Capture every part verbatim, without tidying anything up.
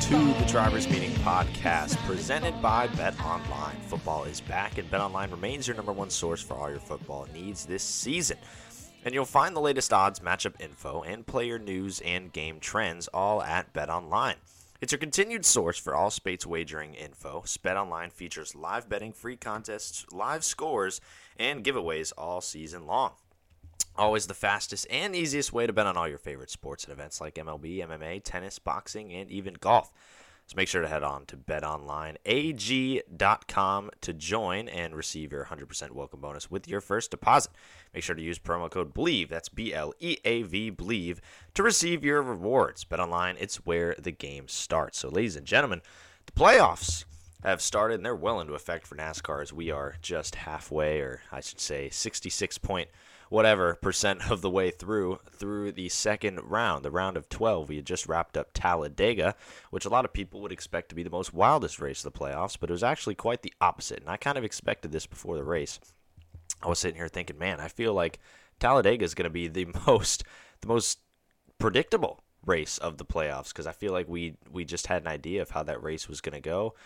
to the Drivers Meeting Podcast presented by BetOnline. Football is back, and BetOnline remains your number one source for all your football needs this season. And you'll find the latest odds, matchup info, and player news and game trends all at BetOnline. It's your continued source for all Spates wagering info. BetOnline features live betting, free contests, live scores, and giveaways all season long. Always the fastest and easiest way to bet on all your favorite sports and events like M L B, M M A, tennis, boxing, and even golf. So make sure to head on to bet online a g dot com to join and receive your one hundred percent welcome bonus with your first deposit. Make sure to use promo code BLEAV, that's B L E A V, BLEAV, to receive your rewards. BetOnline, it's where the game starts. So ladies and gentlemen, the playoffs have started, and they're well into effect for NASCAR as we are just halfway, or I should say sixty-six point whatever percent of the way through through the second round, the round of twelve. We had just wrapped up Talladega, which a lot of people would expect to be the most wildest race of the playoffs, but it was actually quite the opposite, and I kind of expected this before the race. I was sitting here thinking, man, I feel like Talladega is going to be the most the most predictable race of the playoffs, because I feel like we we just had an idea of how that race was going to go.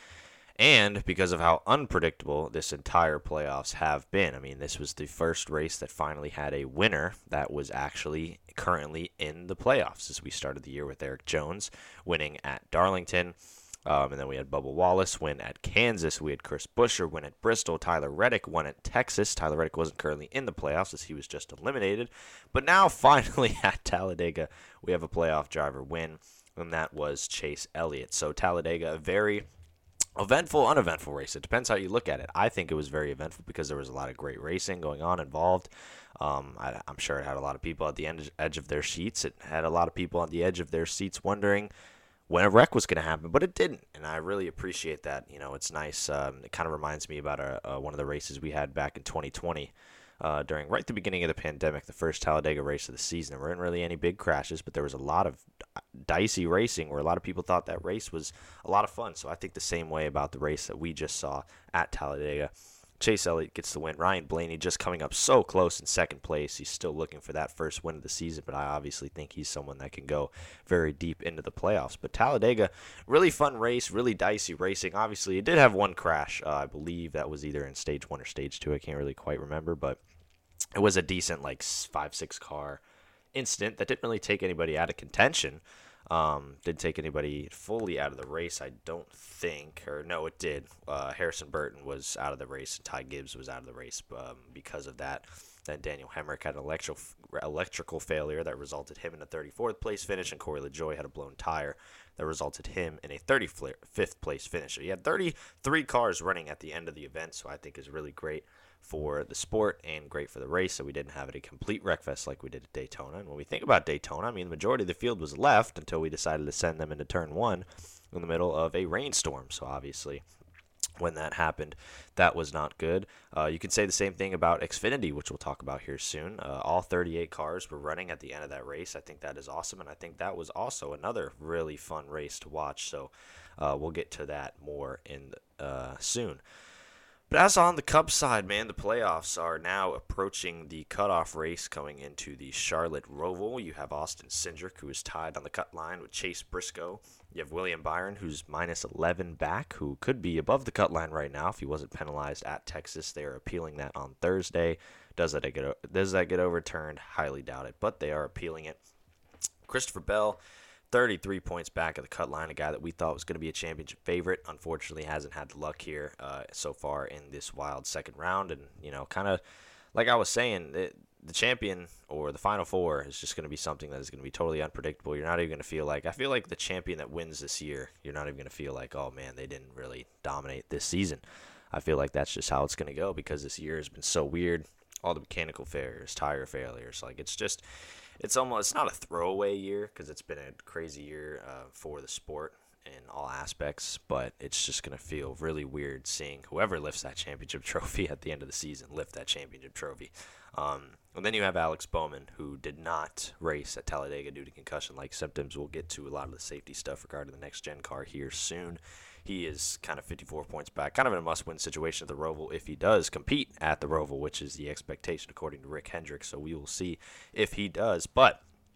And because of how unpredictable this entire playoffs have been. I mean, this was the first race that finally had a winner that was actually currently in the playoffs, as we started the year with Eric Jones winning at Darlington. Um, and then we had Bubba Wallace win at Kansas. We had Chris Buescher win at Bristol. Tyler Reddick won at Texas. Tyler Reddick wasn't currently in the playoffs as he was just eliminated. But now finally at Talladega, we have a playoff driver win, and that was Chase Elliott. So Talladega, a very eventful, uneventful race. It depends how you look at it. I think it was very eventful because there was a lot of great racing going on involved. Um, I, I'm sure it had a lot of people at the end, edge of their seats. It had a lot of people on the edge of their seats wondering when a wreck was going to happen, but it didn't, and I really appreciate that. You know, it's nice. Um, it kind of reminds me about a, a, one of the races we had back in twenty twenty. Uh, during right at the beginning of the pandemic, the first Talladega race of the season. There weren't really any big crashes, but there was a lot of dicey racing where a lot of people thought that race was a lot of fun. So I think the same way about the race that we just saw at Talladega. Chase Elliott gets the win. Ryan Blaney just coming up so close in second place. He's still looking for that first win of the season, but I obviously think he's someone that can go very deep into the playoffs. But Talladega, really fun race, really dicey racing. Obviously, it did have one crash. Uh, I believe that was either in stage one or stage two. I can't really quite remember, but it was a decent, like, five, six car incident that didn't really take anybody out of contention. Um, didn't take anybody fully out of the race, I don't think. Or, no, it did. Uh, Harrison Burton was out of the race, and Ty Gibbs was out of the race um, because of that. Then Daniel Hemrick had an electrical, electrical failure that resulted him in a thirty-fourth place finish, and Corey LaJoie had a blown tire that resulted him in a thirty-fifth place finish. So he had thirty-three cars running at the end of the event, so I think is really great for the sport and great for the race, so we didn't have it a complete wreckfest like we did at Daytona. And when we think about Daytona, I mean, the majority of the field was left until we decided to send them into turn one in the middle of a rainstorm. So obviously, when that happened, that was not good. Uh, you can say the same thing about Xfinity, which we'll talk about here soon. Uh, all thirty-eight cars were running at the end of that race. I think that is awesome, and I think that was also another really fun race to watch. So uh, we'll get to that more in uh, soon. But as on the Cubs side, man, the playoffs are now approaching the cutoff race coming into the Charlotte Roval. You have Austin Cindric, who is tied on the cut line with Chase Briscoe. You have William Byron, who's minus eleven back, who could be above the cut line right now if he wasn't penalized at Texas. They are appealing that on Thursday. Does that get, does that get overturned? Highly doubt it, but they are appealing it. Christopher Bell, thirty-three points back at the cut line, a guy that we thought was going to be a championship favorite. Unfortunately, hasn't had the luck here uh, so far in this wild second round. And, you know, kind of like I was saying, it, the champion or the Final Four is just going to be something that is going to be totally unpredictable. You're not even going to feel like, I feel like the champion that wins this year, you're not even going to feel like, oh, man, they didn't really dominate this season. I feel like that's just how it's going to go because this year has been so weird. All the mechanical failures, tire failures, like it's just, it's almost, it's not a throwaway year because it's been a crazy year uh, for the sport in all aspects, but it's just going to feel really weird seeing whoever lifts that championship trophy at the end of the season lift that championship trophy. Um, and then you have Alex Bowman, who did not race at Talladega due to concussion-like symptoms. We'll get to a lot of the safety stuff regarding the next-gen car here soon. He is kind of fifty-four points back, kind of in a must-win situation at the Roval if he does compete at the Roval, which is the expectation according to Rick Hendricks. So we will see if he does. But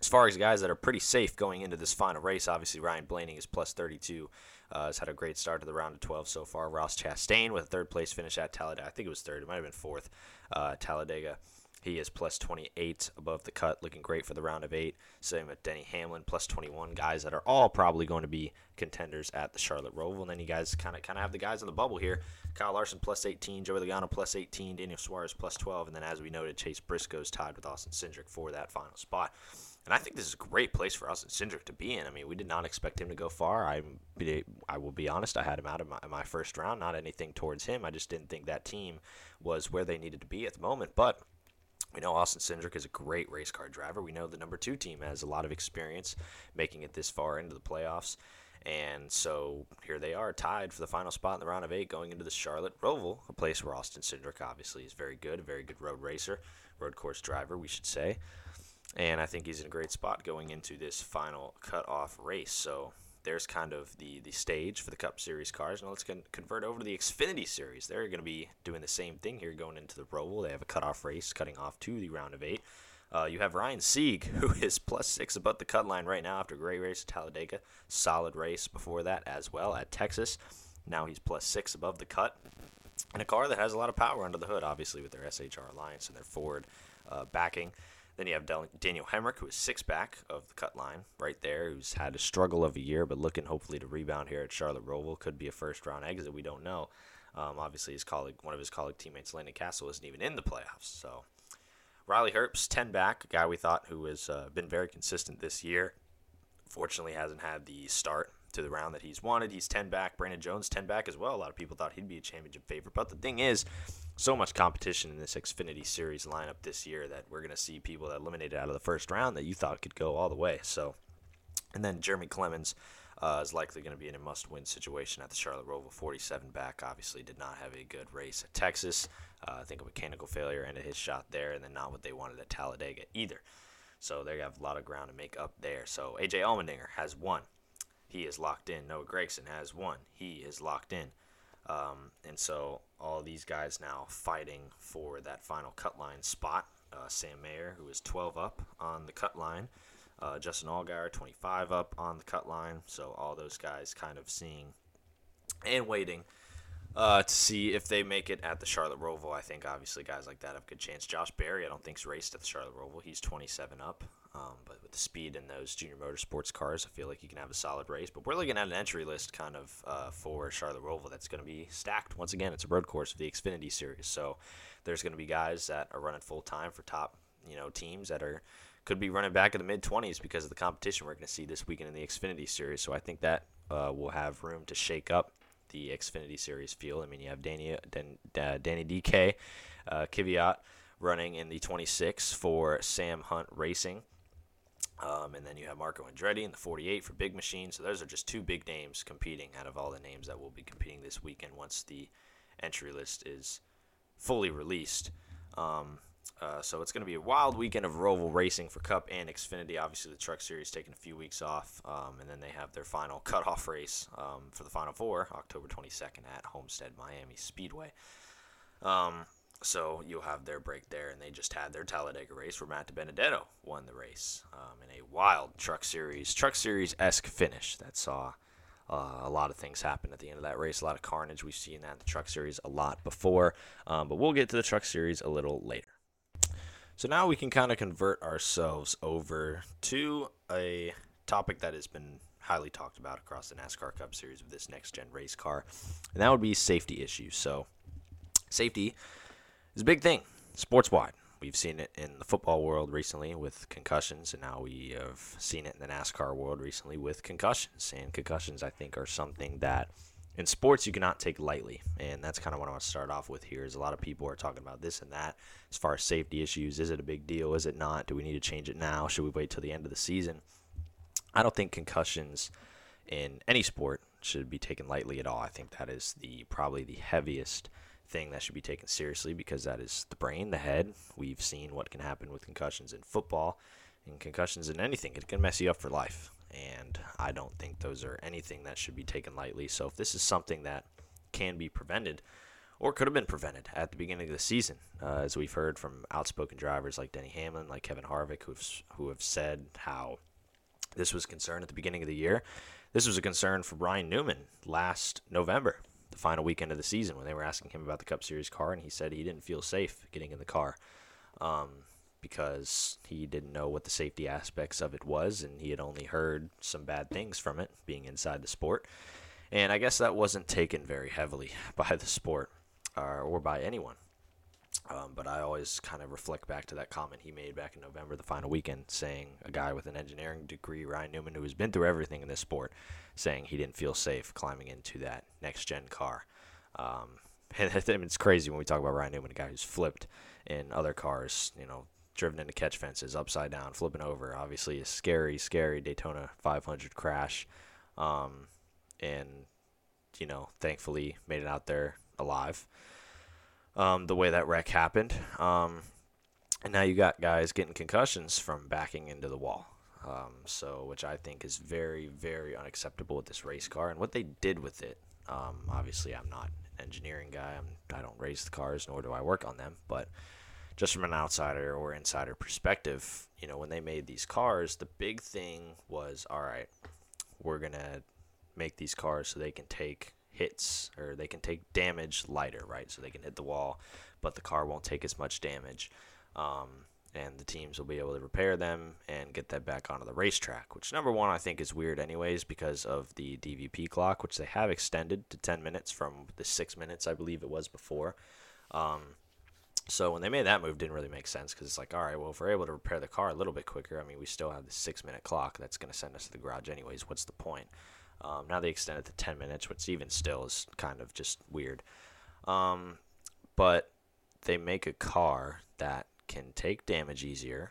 As far as guys that are pretty safe going into this final race, obviously Ryan Blaney is plus thirty-two. Uh, has had a great start to the round of twelve so far. Ross Chastain with a third place finish at Talladega. I think it was third. It might have been fourth. Uh, Talladega. He is plus twenty-eight above the cut, looking great for the round of eight. Same with Denny Hamlin, plus twenty-one. Guys that are all probably going to be contenders at the Charlotte Roval. And then you guys kind of kind of have the guys in the bubble here. Kyle Larson plus eighteen, Joey Logano plus eighteen, Daniel Suarez plus twelve. And then as we noted, Chase Briscoe's tied with Austin Cindric for that final spot. And I think this is a great place for Austin Cindric to be in. I mean, we did not expect him to go far. I I will be honest, I had him out of my, my first round. Not anything towards him. I just didn't think that team was where they needed to be at the moment. But we know Austin Cindric is a great race car driver. We know the number two team has a lot of experience making it this far into the playoffs. And so here they are, tied for the final spot in the round of eight going into the Charlotte Roval, a place where Austin Cindric obviously is very good, a very good road racer, road course driver, we should say. And I think he's in a great spot going into this final cutoff race. So there's kind of the, the stage for the Cup Series cars. Now let's con- convert over to the Xfinity Series. They're going to be doing the same thing here going into the Roval. They have a cutoff race cutting off to the round of eight. Uh, you have Ryan Sieg, who is plus six above the cut line right now after a great race at Talladega. Solid race before that as well at Texas. Now he's plus six above the cut. And a car that has a lot of power under the hood, obviously, with their S H R Alliance and their Ford uh, backing. Then you have Daniel Hemrick, who is six back of the cut line right there, who's had a struggle of a year, but looking hopefully to rebound here at Charlotte Roval. Could be a first-round exit. We don't know. Um, obviously, his colleague, one of his colleague teammates, Landon Castle, isn't even in the playoffs. So Riley Herbst, ten back, a guy we thought who has uh, been very consistent this year. Fortunately, hasn't had the start to the round that he's wanted. He's ten back. Brandon Jones, ten back as well. A lot of people thought he'd be a championship favorite. But the thing is, so much competition in this Xfinity Series lineup this year that we're going to see people that eliminated out of the first round that you thought could go all the way. So, and then Jeremy Clemens uh, is likely going to be in a must-win situation at the Charlotte Roval. forty-seven back, obviously did not have a good race at Texas. Uh, I think a mechanical failure ended his shot there, and then not what they wanted at Talladega either. So they have a lot of ground to make up there. So A J Allmendinger has one. He is locked in. Noah Gragson has one. He is locked in. Um, and so all these guys now fighting for that final cut line spot. Uh, Sam Mayer, who is twelve up on the cut line. Uh, Justin Allgaier, twenty-five up on the cut line. So all those guys kind of seeing and waiting uh, to see if they make it at the Charlotte Roval. I think obviously guys like that have a good chance. Josh Berry, I don't think's raced at the Charlotte Roval. He's twenty-seven up. Um, but with the speed in those junior motorsports cars, I feel like you can have a solid race. But we're looking at an entry list kind of uh, for Charlotte Roval that's going to be stacked. Once again, it's a road course for the Xfinity Series. So there's going to be guys that are running full-time for top you know, teams that are could be running back in the mid-twenties because of the competition we're going to see this weekend in the Xfinity Series. So I think that uh, will have room to shake up the Xfinity Series field. I mean, you have Danny, Dan, uh, Danny D K, uh, Kvyat running in the twenty-six for Sam Hunt Racing. Um, and then you have Marco Andretti in the forty-eight for Big Machine. So those are just two big names competing out of all the names that will be competing this weekend once the entry list is fully released. Um, uh, so it's going to be a wild weekend of Roval racing for Cup and Xfinity. Obviously, the Truck Series taking a few weeks off, um, and then they have their final cutoff race um, for the Final Four, October twenty-second at Homestead Miami Speedway. Um, so you'll have their break there, and they just had their Talladega race where Matt DiBenedetto won the race um, in a wild Truck Series, Truck Series-esque finish that saw uh, a lot of things happen at the end of that race, a lot of carnage. We've seen that in the Truck Series a lot before, um, but we'll get to the Truck Series a little later. So now we can kind of convert ourselves over to a topic that has been highly talked about across the NASCAR Cup Series of this next-gen race car, and that would be safety issues. So safety is a big thing, sports-wide. We've seen it in the football world recently with concussions, and now we have seen it in the NASCAR world recently with concussions. And concussions, I think, are something that in sports you cannot take lightly, and that's kind of what I want to start off with here. Is a lot of people are talking about this and that as far as safety issues. Is it a big deal? Is it not? Do we need to change it now? Should we wait till the end of the season? I don't think concussions in any sport should be taken lightly at all. I think that is the probably the heaviest thing that should be taken seriously because that is the brain, the head. We've seen what can happen with concussions in football and concussions in anything. It can mess you up for life, and I don't think those are anything that should be taken lightly. So if this is something that can be prevented, or could have been prevented at the beginning of the season, uh, as we've heard from outspoken drivers like Denny Hamlin, like Kevin Harvick, who've, who have said how this was a concern at the beginning of the year. This was a concern for Ryan Newman last November, the final weekend of the season, when they were asking him about the Cup Series car, and he said he didn't feel safe getting in the car um, because he didn't know what the safety aspects of it was, and he had only heard some bad things from it being inside the sport. And I guess that wasn't taken very heavily by the sport uh, or by anyone. Um, but I always kind of reflect back to that comment he made back in November, the final weekend, saying a guy with an engineering degree, Ryan Newman, who has been through everything in this sport, saying he didn't feel safe climbing into that next-gen car. Um, and it's crazy when we talk about Ryan Newman, a guy who's flipped in other cars, you know, driven into catch fences, upside down, flipping over. Obviously a scary, scary Daytona five hundred crash. Um, and, you know, thankfully made it out there alive. Um, the way that wreck happened. Um, and now you got guys getting concussions from backing into the wall. Um, so, which I think is very, very unacceptable with this race car and what they did with it. Um, obviously, I'm not an engineering guy. I'm, I don't race the cars, nor do I work on them. But just from an outsider or insider perspective, you know, when they made these cars, the big thing was, all right, we're going to make these cars so they can take hits, or they can take damage lighter, right? So they can hit the wall, but the car won't take as much damage. Um, and the teams will be able to repair them and get that back onto the racetrack, which, number one, I think is weird anyways because of the D V P clock, which they have extended to ten minutes from the six minutes, I believe it was before. Um, so when they made that move, it didn't really make sense because it's like, all right, well, if we're able to repair the car a little bit quicker, I mean, we still have the six-minute clock that's going to send us to the garage anyways. What's the point? Um, now they extend it to ten minutes, which even still is kind of just weird. Um, but they make a car that can take damage easier,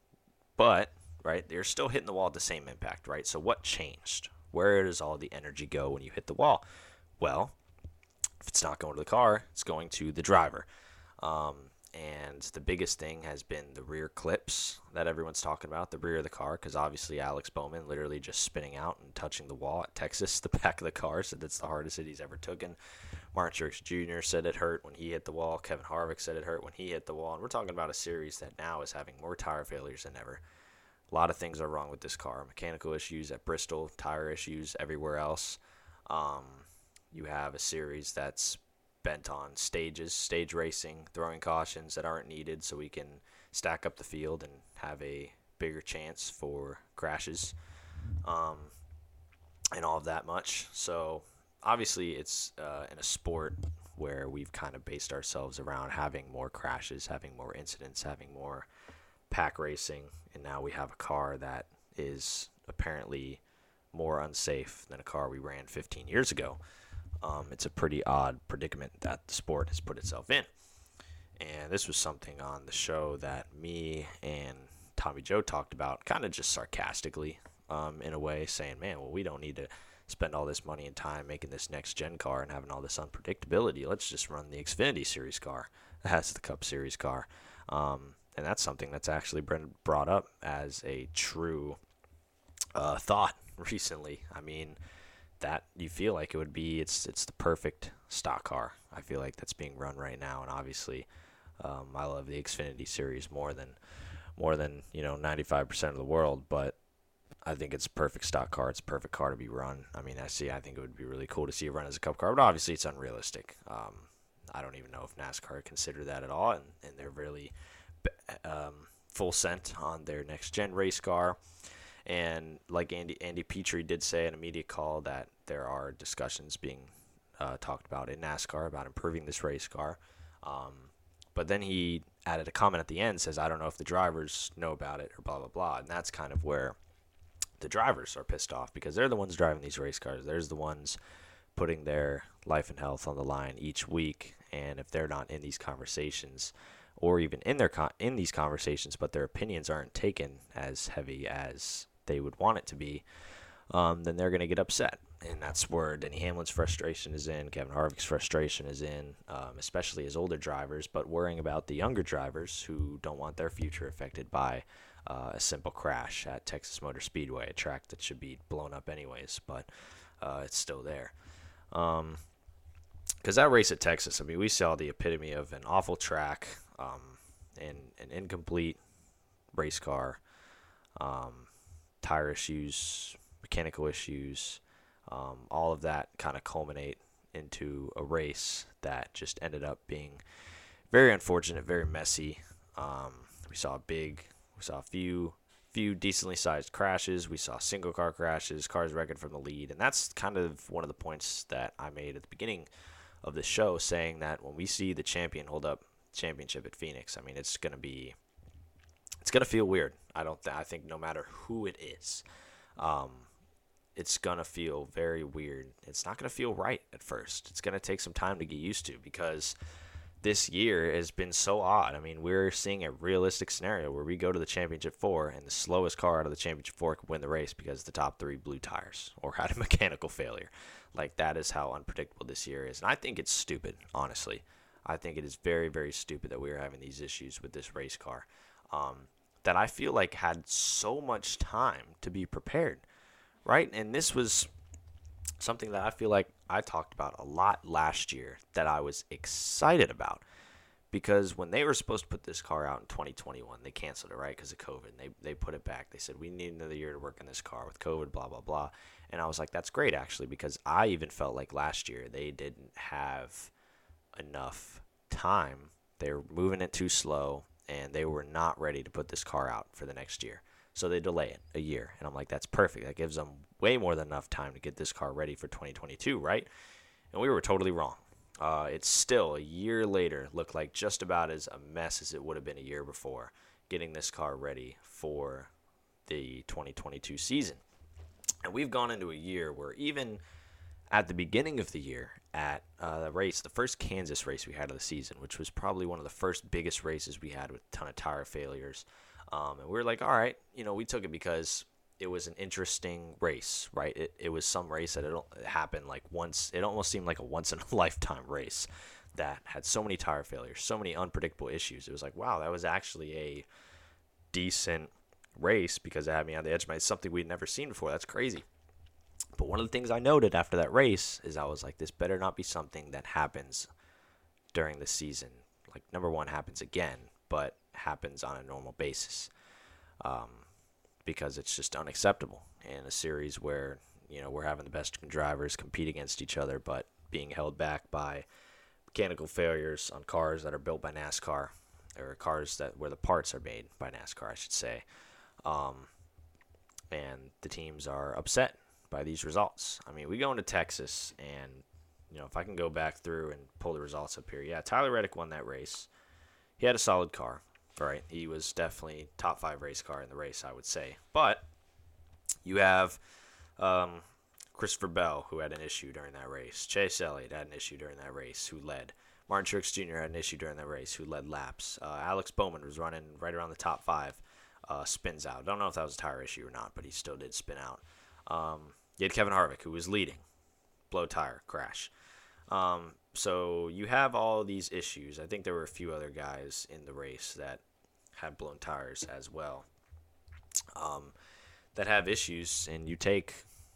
but, right, they're still hitting the wall at the same impact, right? So what changed? Where does all the energy go when you hit the wall? Well, if it's not going to the car, it's going to the driver. Um, and the biggest thing has been the rear clips that everyone's talking about, the rear of the car, because obviously Alex Bowman literally just spinning out and touching the wall at Texas, the back of the car, said that's the hardest hit he's ever taken. Martin Truex Junior said it hurt when he hit the wall. Kevin Harvick said it hurt when he hit the wall. And we're talking about a series that now is having more tire failures than ever. A lot of things are wrong with this car. Mechanical issues at Bristol, tire issues everywhere else. Um, you have a series that's bent on stages, stage racing, throwing cautions that aren't needed so we can stack up the field and have a bigger chance for crashes um, and all of that much. So obviously it's uh, in a sport where we've kind of based ourselves around having more crashes, having more incidents, having more pack racing, and now we have a car that is apparently more unsafe than a car we ran fifteen years ago. Um, it's a pretty odd predicament that the sport has put itself in. And this was something on the show that me and Tommy Joe talked about, kind of just sarcastically um, in a way, saying, man, well, we don't need to spend all this money and time making this next-gen car and having all this unpredictability. Let's just run the Xfinity Series car that has the Cup Series car. Um, and that's something that's actually been brought up as a true uh, thought recently. I mean, that you feel like it would be, it's it's the perfect stock car. I feel like that's being run right now, and obviously um, I love the Xfinity Series more than more than you know ninety-five percent of the world, but I think it's a perfect stock car. It's a perfect car to be run. I mean, I see. I think it would be really cool to see it run as a Cup car, but obviously it's unrealistic. Um, I don't even know if NASCAR consider that at all, and, and they're really um, full sent on their next gen race car. And like Andy Andy Petrie did say in a media call that there are discussions being uh, talked about in NASCAR about improving this race car. Um, but then he added a comment at the end, says, I don't know if the drivers know about it or blah, blah, blah. And that's kind of where the drivers are pissed off because they're the ones driving these race cars. They're the ones putting their life and health on the line each week. And if they're not in these conversations or even in their con- in these conversations, but their opinions aren't taken as heavy as they would want it to be, um, then they're going to get upset. And that's where Denny Hamlin's frustration is in, Kevin Harvick's frustration is in, um, especially as older drivers, but worrying about the younger drivers who don't want their future affected by uh, a simple crash at Texas Motor Speedway, a track that should be blown up anyways, but uh, it's still there. Um, Because that race at Texas, I mean, we saw the epitome of an awful track, um, and an incomplete race car, um, tire issues, mechanical issues, um, all of that kind of culminate into a race that just ended up being very unfortunate, very messy. Um, we saw a big, we saw a few, few decently sized crashes. We saw single car crashes, cars wrecking from the lead, and that's kind of one of the points that I made at the beginning of the show, saying that when we see the champion hold up championship at Phoenix, I mean, it's gonna be, it's gonna feel weird. I don't, th- I think no matter who it is, um, it's gonna feel very weird. It's not gonna feel right at first. It's gonna take some time to get used to, because this year has been so odd. I mean, we're seeing a realistic scenario where we go to the championship four and the slowest car out of the championship four can win the race because the top three blew tires or had a mechanical failure. Like, that is how unpredictable this year is. And I think it's stupid, honestly. I think it is very, very stupid that we are having these issues with this race car, um, that I feel like had so much time to be prepared, right? And this was something that I feel like I talked about a lot last year that I was excited about, because when they were supposed to put this car out in twenty twenty-one, they canceled it, right, because of COVID. They they put it back. They said, we need another year to work on this car with COVID, blah, blah, blah. And I was like, that's great, actually, because I even felt like last year they didn't have enough time. They were moving it too slow, and they were not ready to put this car out for the next year. So they delay it a year. And I'm like, that's perfect. That gives them way more than enough time to get this car ready for twenty twenty-two, right? And we were totally wrong. Uh, it's still, a year later, looked like just about as a mess as it would have been a year before, getting this car ready for the twenty twenty-two season. And we've gone into a year where even at the beginning of the year, at uh, the race, the first Kansas race we had of the season, which was probably one of the first biggest races we had with a ton of tire failures, um, and we were like, all right, you know, we took it because it was an interesting race, right? It it was some race that it happened like once. It almost seemed like a once-in-a-lifetime race that had so many tire failures, so many unpredictable issues. It was like, wow, that was actually a decent race because it had me on the edge of my, something we'd never seen before. That's crazy. But one of the things I noted after that race is I was like, this better not be something that happens during the season. Like, number one, happens again, but happens on a normal basis. Um, because it's just unacceptable in a series where, you know, we're having the best drivers compete against each other, but being held back by mechanical failures on cars that are built by NASCAR, or cars that where the parts are made by NASCAR, I should say. Um, and the teams are upset by these results. I mean, we go into Texas, and, you know, if I can go back through and pull the results up here, yeah, Tyler Reddick won that race. He had a solid car, right? He was definitely top five race car in the race, I would say. But you have um, Christopher Bell, who had an issue during that race. Chase Elliott had an issue during that race, who led. Martin Truex Junior had an issue during that race, who led laps. Uh, Alex Bowman was running right around the top five, uh, spins out. Don't know if that was a tire issue or not, but he still did spin out. Um, you had Kevin Harvick, who was leading, blow tire, crash. Um, so you have all these issues. I think there were a few other guys in the race that had blown tires as well, um, that have issues, and you take,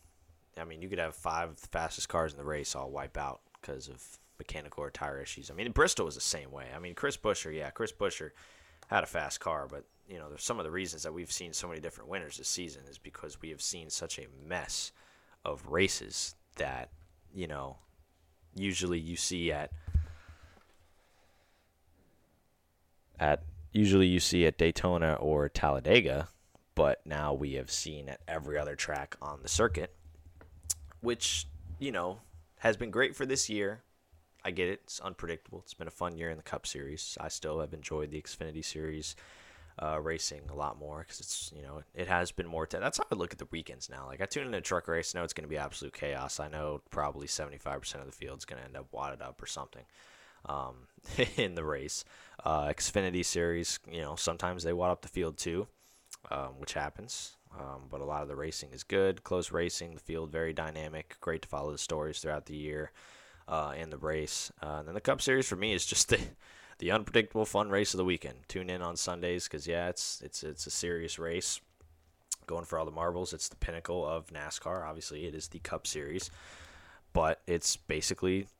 I mean, you could have five of the fastest cars in the race all wipe out because of mechanical or tire issues. I mean, Bristol was the same way. I mean, Chris Buescher, yeah, Chris Buescher had a fast car, but, you know, there's some of the reasons that we've seen so many different winners this season is because we have seen such a mess of races that, you know, usually you see at at usually you see at Daytona or Talladega, but now we have seen at every other track on the circuit, which, you know, has been great for this year. I get it. It's unpredictable. It's been a fun year in the Cup Series. I still have enjoyed the Xfinity Series uh, racing a lot more because it's, you know, it has been more. T- That's how I look at the weekends now. Like, I tune into a truck race. I know it's going to be absolute chaos. I know probably seventy-five percent of the field is going to end up wadded up or something um, in the race. Uh, Xfinity Series, you know, sometimes they wad up the field too, um, which happens. Um, but a lot of the racing is good, close racing, the field very dynamic, great to follow the stories throughout the year uh, in the race. Uh, and then the Cup Series for me is just the the unpredictable fun race of the weekend. Tune in on Sundays because, yeah, it's it's it's a serious race. Going for all the marbles. It's the pinnacle of NASCAR. Obviously, it is the Cup Series. But it's basically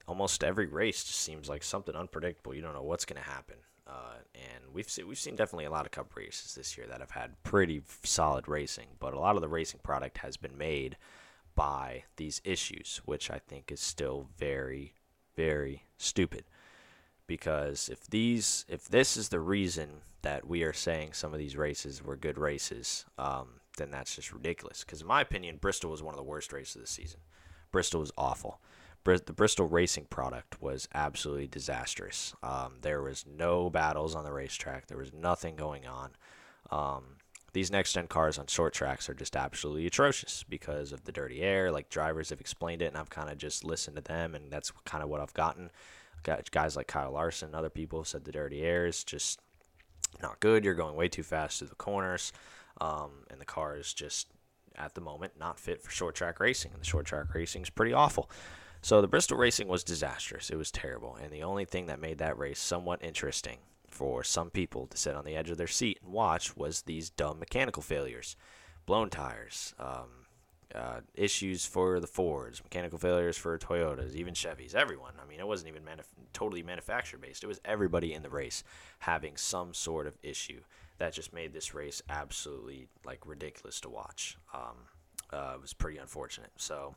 almost every race just seems like something unpredictable. You don't know what's going to happen. Uh, and we've seen, we've seen definitely a lot of Cup races this year that have had pretty solid racing, but a lot of the racing product has been made by these issues, which I think is still very, very stupid. Because if these, if this is the reason that we are saying some of these races were good races, um, then that's just ridiculous. Because in my opinion, Bristol was one of the worst races of the season. Bristol was awful. The Bristol racing product was absolutely disastrous. Um, there was no battles on the racetrack. There was nothing going on. Um, these next-gen cars on short tracks are just absolutely atrocious because of the dirty air. Like, drivers have explained it, and I've kind of just listened to them, and that's kind of what I've gotten. Got guys like Kyle Larson and other people have said the dirty air is just not good. You're going way too fast through the corners, um, and the car is just, at the moment, not fit for short-track racing, and the short-track racing is pretty awful. So the Bristol racing was disastrous. It was terrible. And the only thing that made that race somewhat interesting for some people to sit on the edge of their seat and watch was these dumb mechanical failures. Blown tires, um, uh, issues for the Fords, mechanical failures for Toyotas, even Chevys, everyone. I mean, it wasn't even manuf- totally manufacturer-based. It was everybody in the race having some sort of issue that just made this race absolutely, like, ridiculous to watch. Um, uh, it was pretty unfortunate. So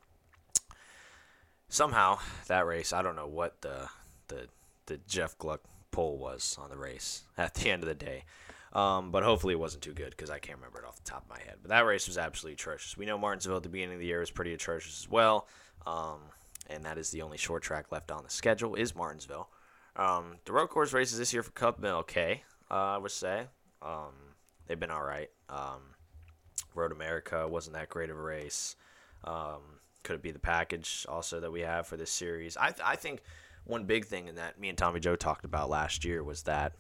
somehow that race, I don't know what the the the Jeff Gluck poll was on the race at the end of the day, um, but hopefully it wasn't too good because I can't remember it off the top of my head. But that race was absolutely atrocious. We know Martinsville at the beginning of the year was pretty atrocious as well, um, and that is the only short track left on the schedule is Martinsville. Um, the road course races this year for Cup have been okay, uh, I would say. Um, they've been all right. Um, Road America wasn't that great of a race. Um, Could it be the package also that we have for this series? I th- I think one big thing in that me and Tommy Joe talked about last year was that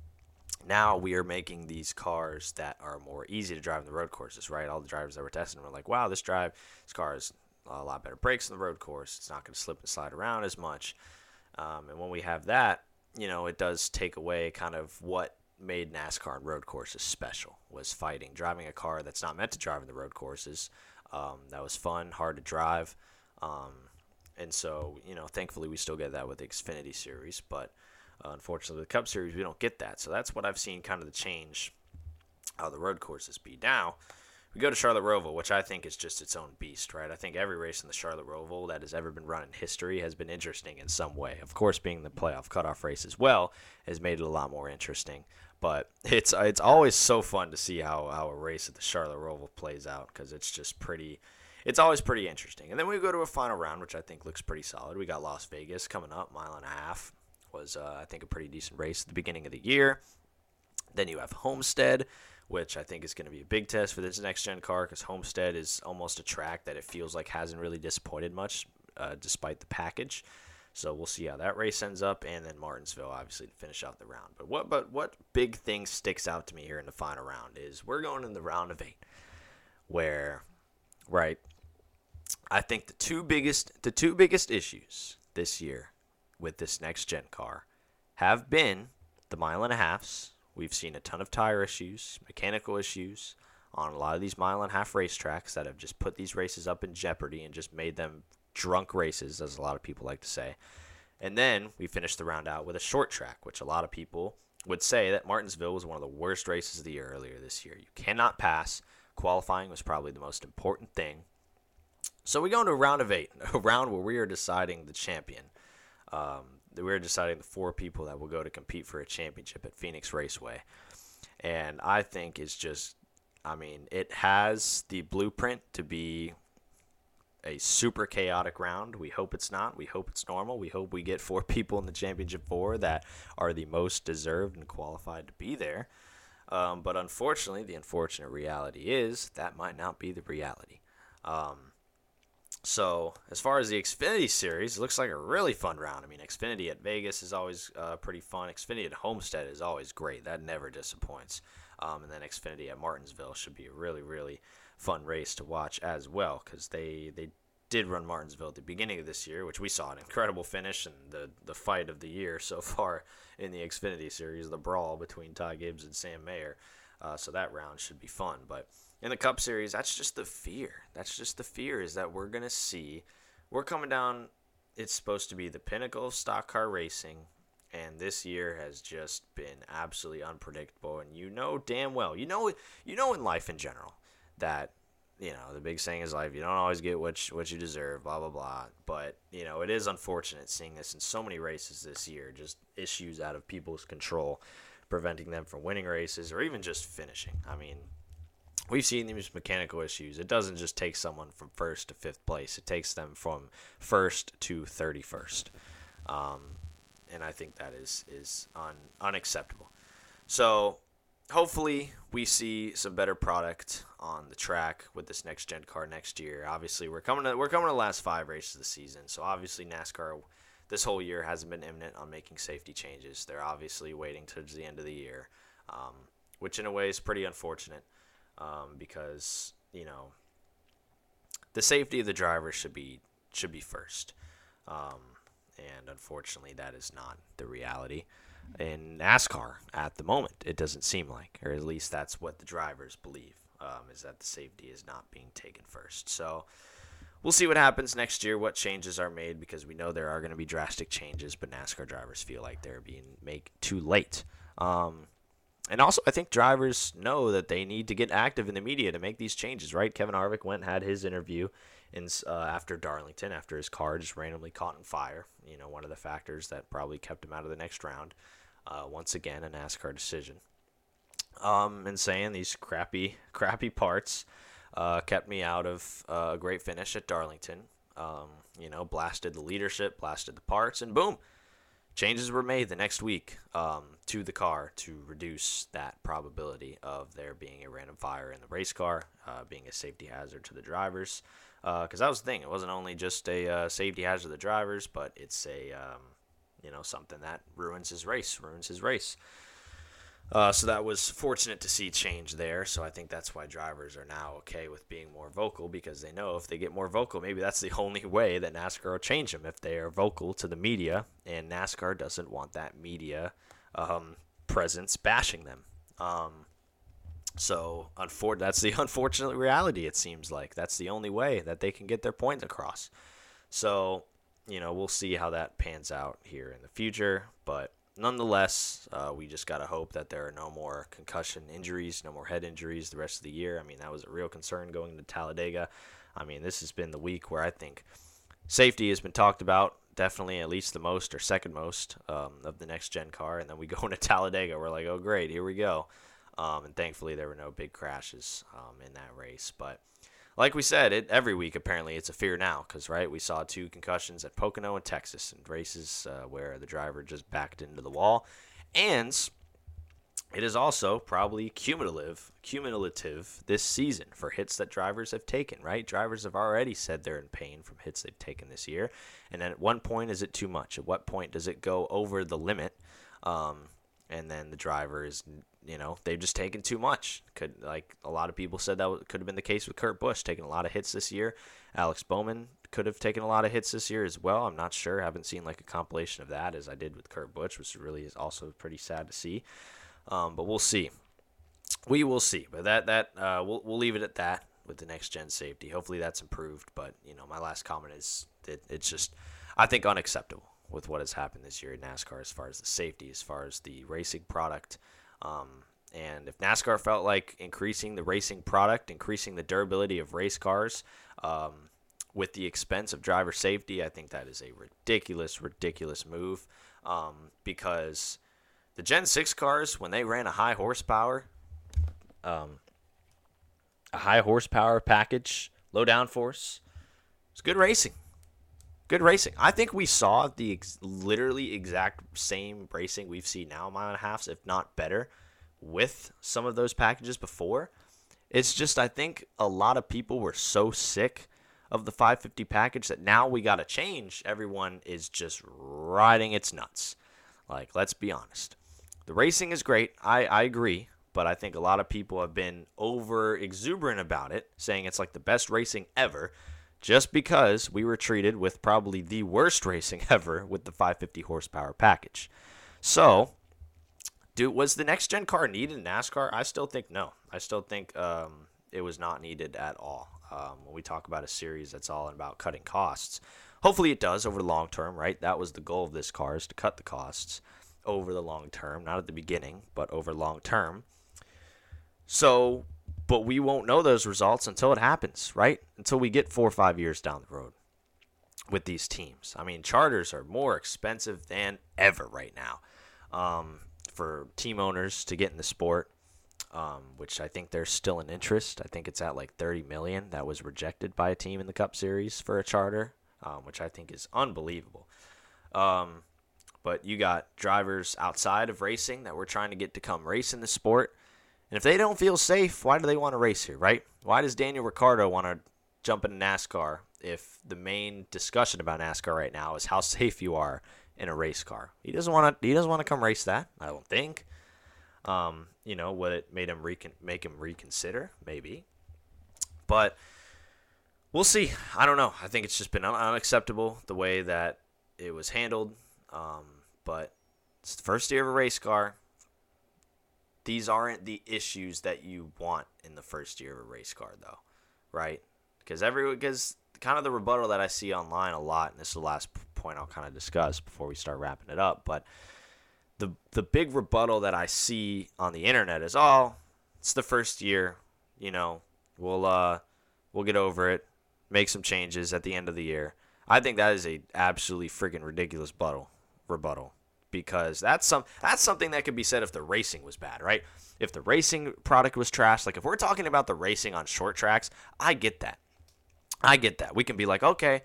now we are making these cars that are more easy to drive in the road courses, right? All the drivers that were testing were like, wow, this drive, this car has a lot better brakes on the road course. It's not going to slip and slide around as much. Um, and when we have that, you know, it does take away kind of what made NASCAR and road courses special, was fighting, driving a car that's not meant to drive in the road courses. Um, that was fun, hard to drive, um, and so, you know, thankfully we still get that with the Xfinity Series, but uh, unfortunately with the Cup Series we don't get that, so that's what I've seen kind of the change how the road courses be. Now, we go to Charlotte Roval, which I think is just its own beast, right? I think every race in the Charlotte Roval that has ever been run in history has been interesting in some way. Of course, being the playoff cutoff race as well has made it a lot more interesting. But it's it's always so fun to see how, how a race at the Charlotte Roval plays out because it's just pretty – it's always pretty interesting. And then we go to a final round, which I think looks pretty solid. We got Las Vegas coming up, mile and a half. Was, uh, I think, a pretty decent race at the beginning of the year. Then you have Homestead, which I think is going to be a big test for this next-gen car because Homestead is almost a track that it feels like hasn't really disappointed much uh, despite the package. So we'll see how that race ends up, and then Martinsville, obviously, to finish out the round. But what but what big thing sticks out to me here in the final round is we're going in the round of eight, where, right, I think the two biggest the two biggest issues this year with this next-gen car have been the mile and a halves. We've seen a ton of tire issues, mechanical issues on a lot of these mile and a half racetracks that have just put these races up in jeopardy and just made them drunk races, as a lot of people like to say. And then we finished the round out with a short track, which a lot of people would say that Martinsville was one of the worst races of the year earlier this year. You cannot pass. Qualifying was probably the most important thing. So we go into a round of eight, a round where we are deciding the champion. Um, we're deciding the four people that will go to compete for a championship at Phoenix Raceway. And I think it's just, I mean, it has the blueprint to be a super chaotic round. We hope it's not. We hope it's normal. We hope we get four people in the championship four that are the most deserved and qualified to be there. Um, but unfortunately, the unfortunate reality is that might not be the reality. Um, so as far as the Xfinity Series, it looks like a really fun round. I mean, Xfinity at Vegas is always uh, pretty fun. Xfinity at Homestead is always great. That never disappoints. Um, and then Xfinity at Martinsville should be a really, really fun race to watch as well, because they they did run Martinsville at the beginning of this year, which we saw an incredible finish and the the fight of the year so far in the Xfinity Series, the brawl between Ty Gibbs and Sam Mayer. Uh, so that round should be fun. But in the Cup Series, that's just the fear. That's just the fear is that we're gonna see we're coming down it's supposed to be the pinnacle of stock car racing, and this year has just been absolutely unpredictable. And you know damn well, you know, you know in life in general that, you know, the big saying is life, you don't always get what you, what you deserve, blah, blah, blah. But, you know, it is unfortunate seeing this in so many races this year, just issues out of people's control, preventing them from winning races or even just finishing. I mean, we've seen these mechanical issues. It doesn't just take someone from first to fifth place. It takes them from first to thirty-first. Um, and I think that is, is un, unacceptable. So hopefully we see some better product on the track with this next gen car next year. Obviously, we're coming to we're coming to the last five races of the season. So obviously NASCAR this whole year hasn't been imminent on making safety changes. They're obviously waiting towards the end of the year, um, which in a way is pretty unfortunate um, because, you know, the safety of the driver should be should be first. Um, and unfortunately, that is not the reality in NASCAR at the moment. It doesn't seem like, or at least that's what the drivers believe, um, is that the safety is not being taken first. So we'll see what happens next year, what changes are made, because we know there are going to be drastic changes, but NASCAR drivers feel like they're being made too late. Um, and also, I think drivers know that they need to get active in the media to make these changes, right? Kevin Harvick went and had his interview in, uh, after Darlington, after his car just randomly caught on fire. You know, one of the factors that probably kept him out of the next round. Uh, once again, a NASCAR decision. Um, and saying these crappy, crappy parts uh, kept me out of uh, a great finish at Darlington. Um, you know, blasted the leadership, blasted the parts, and boom, changes were made the next week um, to the car to reduce that probability of there being a random fire in the race car, uh, being a safety hazard to the drivers. Because uh, that was the thing. It wasn't only just a uh, safety hazard to the drivers, but it's a, um, you know, something that ruins his race, ruins his race. Uh, so that was fortunate to see change there. So I think that's why drivers are now okay with being more vocal, because they know if they get more vocal, maybe that's the only way that NASCAR will change them, if they are vocal to the media, and NASCAR doesn't want that media um, presence bashing them. Um, so unfor- that's the unfortunate reality, it seems like. That's the only way that they can get their point across. So, you know, we'll see how that pans out here in the future, but nonetheless, uh, we just got to hope that there are no more concussion injuries, no more head injuries the rest of the year. I mean, that was a real concern going into Talladega. I mean, this has been the week where I think safety has been talked about, definitely at least the most or second most um, of the next-gen car. And then we go into Talladega. We're like, oh, great, here we go. Um, and thankfully, there were no big crashes um, in that race. But like we said, it every week apparently it's a fear now because, right, we saw two concussions at Pocono and Texas in races uh, where the driver just backed into the wall. And it is also probably cumulative, cumulative this season for hits that drivers have taken, right? Drivers have already said they're in pain from hits they've taken this year. And then at one point, is it too much? At what point does it go over the limit? Um, and then the driver is, you know, they've just taken too much. Could like a lot of people said that could have been the case with Kurt Busch, taking a lot of hits this year. Alex Bowman could have taken a lot of hits this year as well. I'm not sure. I haven't seen like a compilation of that as I did with Kurt Busch, which really is also pretty sad to see. Um, but we'll see. We will see. But that that uh, we'll we'll leave it at that with the next gen safety. Hopefully that's improved. But you know, my last comment is that it's just, I think, unacceptable with what has happened this year in NASCAR as far as the safety, as far as the racing product. Um, and if NASCAR felt like increasing the racing product, increasing the durability of race cars um, with the expense of driver safety, I think that is a ridiculous, ridiculous move um, because the Gen six cars, when they ran a high horsepower, um, a high horsepower package, low downforce, it's good racing. Good racing. I think we saw the ex- literally exact same racing we've seen now, mile and a half, if not better, with some of those packages before. It's just, I think a lot of people were so sick of the five fifty package that now we got to change. Everyone is just riding its nuts. Like, let's be honest. The racing is great. I, I agree. But I think a lot of people have been over exuberant about it, saying it's like the best racing ever, just because we were treated with probably the worst racing ever with the five fifty horsepower package. So, do was the next gen car needed in NASCAR? I still think no. I still think um, it was not needed at all. Um, when we talk about a series that's all about cutting costs, Hopefully it does over the long term, right? That was the goal of this car, is to cut the costs over the long term, not at the beginning, but over long term. So, but we won't know those results until it happens, right? Until we get four or five years down the road with these teams. I mean, charters are more expensive than ever right now um, for team owners to get in the sport, um, which I think there's still an interest. I think it's at like thirty million dollars that was rejected by a team in the Cup Series for a charter, um, which I think is unbelievable. Um, but you got drivers outside of racing that we're trying to get to come race in the sport. And if they don't feel safe, why do they want to race here, right? Why does Daniel Ricciardo want to jump into NASCAR if the main discussion about NASCAR right now is how safe you are in a race car? He doesn't want to. He doesn't want to come race that, I don't think. Um, you know, would it made him recon- make him reconsider? Maybe. But we'll see. I don't know. I think it's just been un- unacceptable the way that it was handled. Um, but it's the first year of a race car. These aren't the issues that you want in the first year of a race car, though, right? Because every because kind of the rebuttal that I see online a lot, and this is the last point I'll kind of discuss before we start wrapping it up, but the the big rebuttal that I see on the internet is, oh, it's the first year, you know, we'll uh we'll get over it, make some changes at the end of the year. I think that is a absolutely freaking ridiculous rebuttal, rebuttal. Because that's some that's something that could be said if the racing was bad, right? If the racing product was trash, like if we're talking about the racing on short tracks, I get that. I get that. We can be like, okay,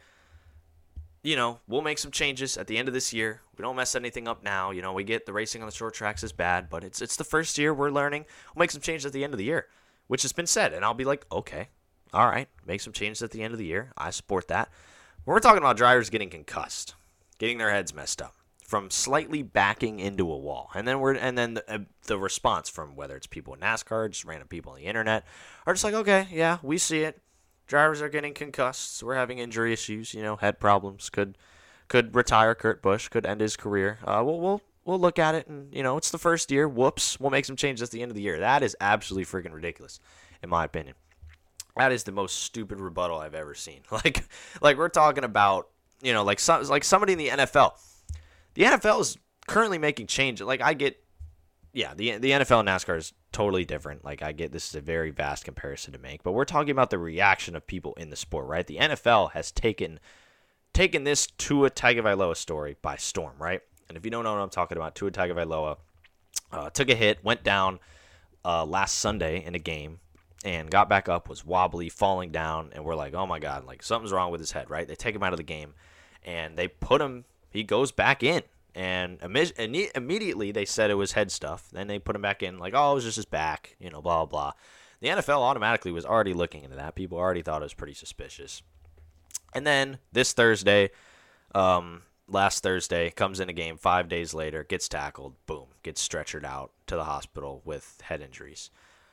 you know, we'll make some changes at the end of this year. We don't mess anything up now. You know, we get the racing on the short tracks is bad, but it's it's the first year we're learning. We'll make some changes at the end of the year, which has been said. And I'll be like, okay, all right, make some changes at the end of the year. I support that. When we're talking about drivers getting concussed, getting their heads messed up from slightly backing into a wall, and then we're and then the, uh, the response from whether it's people in NASCAR, just random people on the internet, are just like, okay, yeah, we see it. Drivers are getting concussed. We're having injury issues. You know, head problems could could retire Kurt Busch, could end his career. Uh, we'll we'll we'll look at it, and you know, it's the first year. Whoops, we'll make some changes at the end of the year. That is absolutely freaking ridiculous, in my opinion. That is the most stupid rebuttal I've ever seen. Like like we're talking about, you know, like some like somebody in the N F L. The N F L is currently making changes. Like, I get, yeah, the the N F L and NASCAR is totally different. Like, I get this is a very vast comparison to make. But we're talking about the reaction of people in the sport, right? The N F L has taken taken this Tua Tagovailoa story by storm, right? And if you don't know what I'm talking about, Tua Tagovailoa uh, took a hit, went down uh, last Sunday in a game, and got back up, was wobbly, falling down, and we're like, oh, my God, like, something's wrong with his head, right? They take him out of the game, and they put him He goes back in, and imme- immediately they said it was head stuff. Then they put him back in, like, oh, it was just his back, you know, blah, blah, blah. The N F L automatically was already looking into that. People already thought it was pretty suspicious. And then this Thursday, um, last Thursday, comes in a game five days later, gets tackled, boom, gets stretchered out to the hospital with head injuries.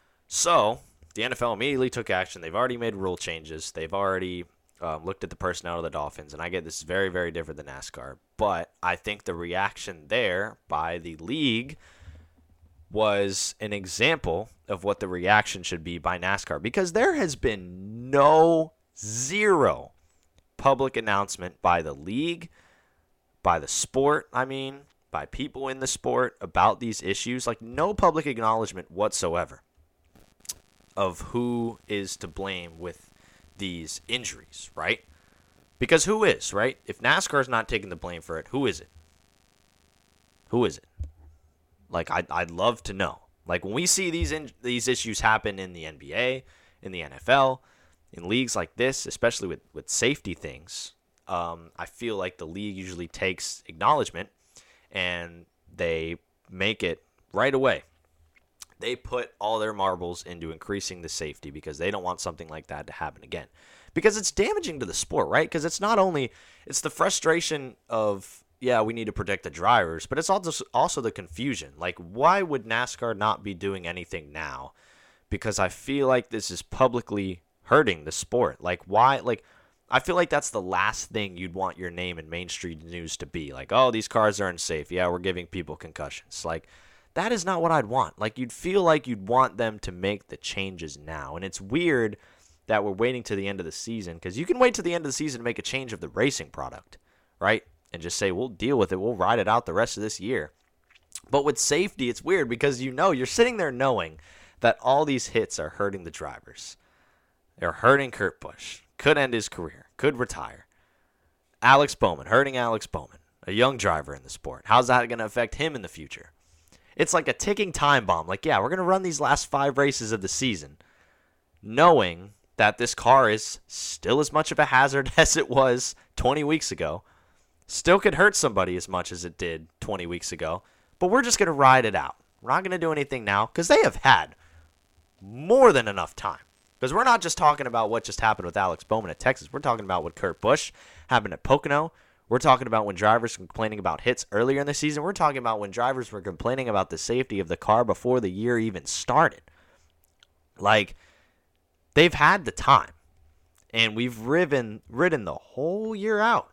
So the N F L immediately took action. They've already made rule changes. They've already Um, looked at the personnel of the Dolphins, and I get this is very, very different than NASCAR, but I think the reaction there by the league was an example of what the reaction should be by NASCAR, because there has been no, zero public announcement by the league, by the sport, I mean, by people in the sport about these issues, like no public acknowledgement whatsoever of who is to blame with these injuries, right? Because who is, right? If NASCAR's not taking the blame for it, who is it? Who is it? Like, I'd, I'd love to know. Like, when we see these in, these issues happen in the N B A, in the N F L, in leagues like this, especially with, with safety things, um, I feel like the league usually takes acknowledgement and they make it right away. They put all their marbles into increasing the safety because they don't want something like that to happen again. Because it's damaging to the sport, right? Because it's not only, it's the frustration of, yeah, we need to protect the drivers, but it's also also the confusion. Like, why would NASCAR not be doing anything now? Because I feel like this is publicly hurting the sport. Like, why, like, I feel like that's the last thing you'd want your name in mainstream news to be. Like, oh, these cars are unsafe. Yeah, we're giving people concussions. Like, that is not what I'd want. Like, you'd feel like you'd want them to make the changes now. And it's weird that we're waiting to the end of the season, because you can wait to the end of the season to make a change of the racing product, right? And just say, we'll deal with it. We'll ride it out the rest of this year. But with safety, it's weird because you know, you're sitting there knowing that all these hits are hurting the drivers. They're hurting Kurt Busch. Could end his career. Could retire. Alex Bowman. Hurting Alex Bowman. A young driver in the sport. How's that going to affect him in the future? It's like a ticking time bomb. Like, yeah, we're going to run these last five races of the season knowing that this car is still as much of a hazard as it was twenty weeks ago. Still could hurt somebody as much as it did twenty weeks ago. But we're just going to ride it out. We're not going to do anything now because they have had more than enough time. Because we're not just talking about what just happened with Alex Bowman at Texas. We're talking about what Kurt Busch happened at Pocono. We're talking about when drivers were complaining about hits earlier in the season. We're talking about when drivers were complaining about the safety of the car before the year even started. Like, they've had the time. And we've ridden, ridden the whole year out.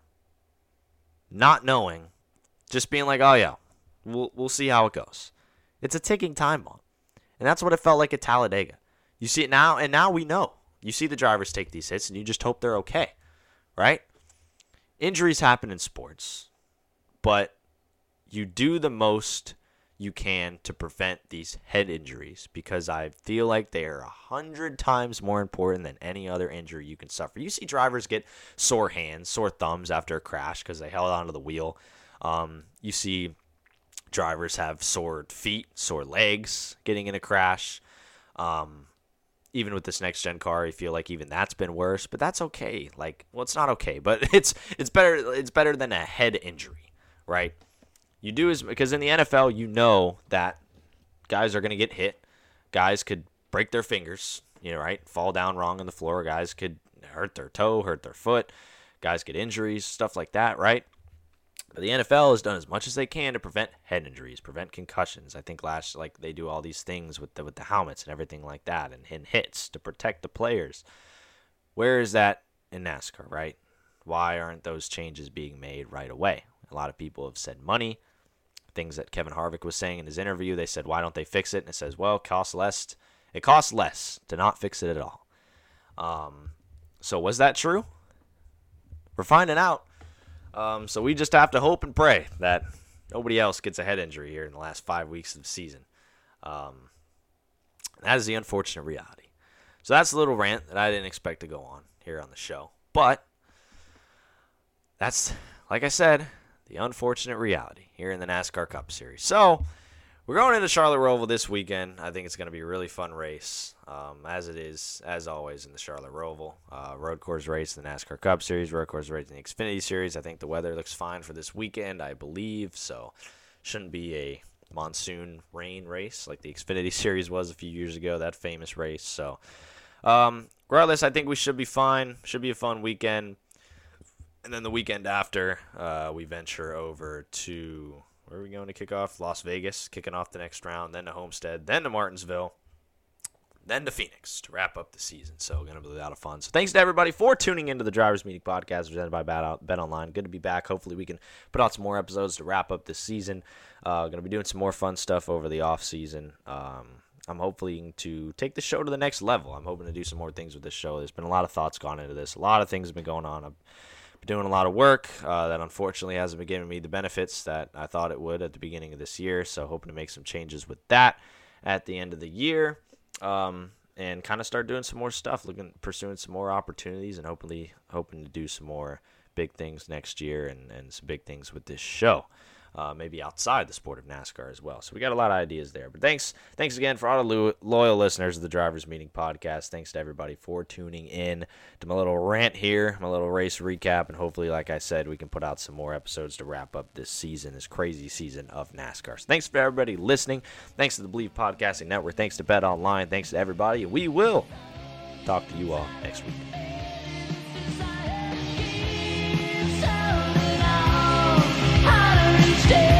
Not knowing. Just being like, oh yeah, we'll, we'll see how it goes. It's a ticking time bomb. And that's what it felt like at Talladega. You see it now, and now we know. You see the drivers take these hits, and you just hope they're okay, right? Injuries happen in sports, but you do the most you can to prevent these head injuries because I feel like they are a hundred times more important than any other injury you can suffer. You see drivers get sore hands, sore thumbs after a crash because they held onto the wheel. Um, you see drivers have sore feet, sore legs getting in a crash. Um, even with this next gen car, I feel like even that's been worse, but that's okay. Like, well, it's not okay, but it's it's better it's better than a head injury, right? You do as because in the N F L, you know that guys are going to get hit. Guys could break their fingers, you know, right? Fall down wrong on the floor. Guys could hurt their toe, hurt their foot. Guys get injuries, stuff like that, right? But the N F L has done as much as they can to prevent head injuries, prevent concussions. I think last, like they do all these things with the with the helmets and everything like that, and, and hits to protect the players. Where is that in NASCAR, right? Why aren't those changes being made right away? A lot of people have said money. Things that Kevin Harvick was saying in his interview, they said, why don't they fix it? And it says, well, it costs less. It costs less to not fix it at all. Um, so was that true? We're finding out. Um, so we just have to hope and pray that nobody else gets a head injury here in the last five weeks of the season. Um, that is the unfortunate reality. So that's a little rant that I didn't expect to go on here on the show. But that's, like I said, the unfortunate reality here in the NASCAR Cup Series. So we're going into Charlotte Roval this weekend. I think it's going to be a really fun race, um, as it is, as always, in the Charlotte Roval. Uh, road course race in the NASCAR Cup Series, road course race in the Xfinity Series. I think the weather looks fine for this weekend, I believe, so shouldn't be a monsoon rain race like the Xfinity Series was a few years ago, that famous race. So um, regardless, I think we should be fine. Should be a fun weekend. And then the weekend after, uh, we venture over to... Where are we going to kick off? Las Vegas, kicking off the next round, then to Homestead, then to Martinsville, then to Phoenix to wrap up the season. So going to be a lot of fun. So thanks to everybody for tuning into the Drivers Meeting Podcast presented by Bet Online. Good to be back. Hopefully we can put out some more episodes to wrap up this season. Uh, going to be doing some more fun stuff over the off season. Um, I'm hoping to take the show to the next level. I'm hoping to do some more things with this show. There's been a lot of thoughts gone into this. A lot of things have been going on. I've been doing a lot of work uh, that unfortunately hasn't been giving me the benefits that I thought it would at the beginning of this year. So hoping to make some changes with that at the end of the year, um, and kind of start doing some more stuff, looking, pursuing some more opportunities, and hopefully hoping to do some more big things next year and, and some big things with this show. Uh, maybe outside the sport of NASCAR as well. So we got a lot of ideas there. But thanks thanks again for all the lo- loyal listeners of the Drivers Meeting Podcast. Thanks to everybody for tuning in to my little rant here, my little race recap. And hopefully, like I said, we can put out some more episodes to wrap up this season, this crazy season of NASCAR. So thanks for everybody listening. Thanks to the Believe Podcasting Network. Thanks to Bet Online. Thanks to everybody. And we will talk to you all next week. Stay.